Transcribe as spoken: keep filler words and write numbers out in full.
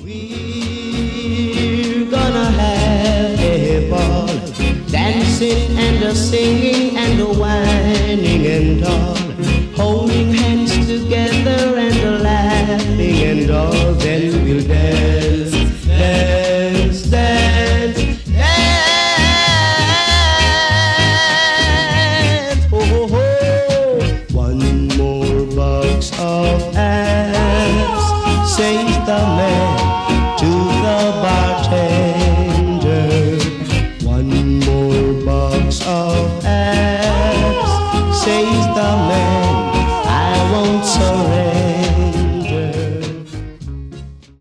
We're gonna have a ball, dancing and a singing and a whining and all.